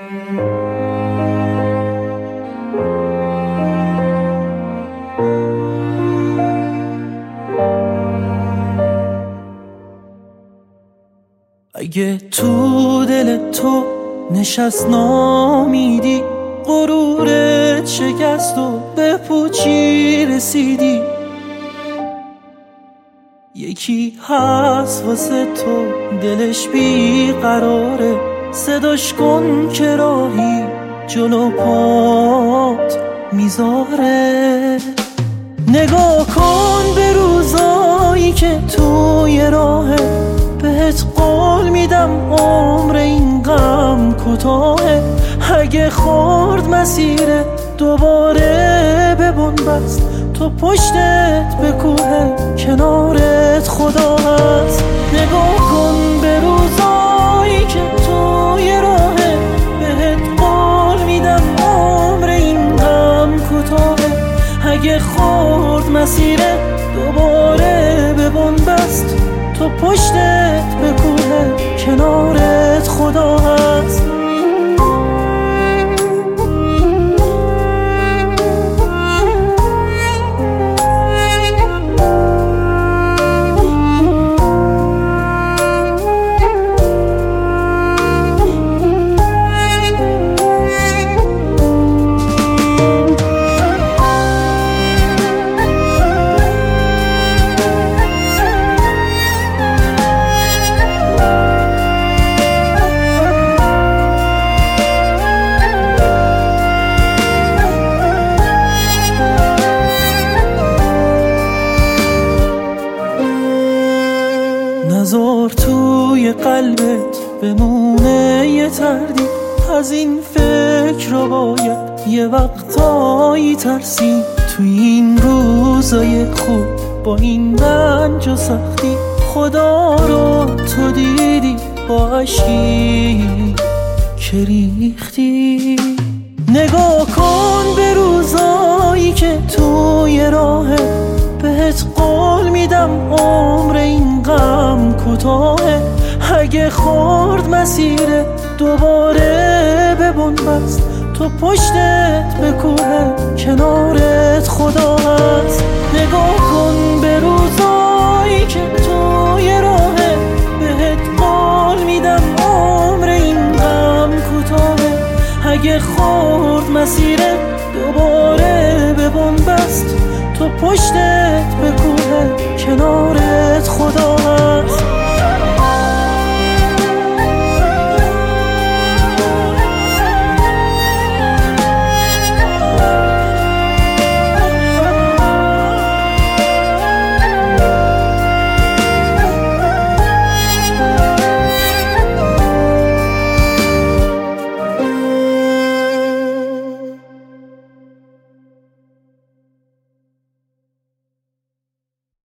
اگه تو دل تو نشست نامیدی، غرورت شکست و به پوچی رسیدی، یکی هست واسه تو دلش بی قراره، صداش کن که راهی جلو پات میذاره. نگاه کن به روزایی که توی راهه، بهت قول میدم عمر این غم کوتاهه. اگه خورد مسیره دوباره به بنبست، تو پشتت به کوه کنارت خدا هست. نگاه کن به روزایی که توی راهه، بهت قول میدم عمر این غم کوتاهه. اگه خورد مسیره دوباره به بنبست، تو پشتت به کوه کنارت خدا هست. نذار توی قلبت بمونه یه تردید، از این فکر رو باید یه وقتایی ترسید. توی این روزای خوب با این رنج و سختی، خدا رو تو دیدی با عشقی که ریختی. نگاه کن به روزایی که توی راهه، بهت قول میدم عمر این غم کوتاهه. اگه خورد مسیره دوباره به بنبست، تو پشتت به کوه کنارت خدا هست. نگاه کن به روزایی که توی راهه، بهت قول میدم عمر این غم کوتاهه. اگه خورد مسیره دوباره به بنبست، تو پشتت به کوه کنارت خدا هست.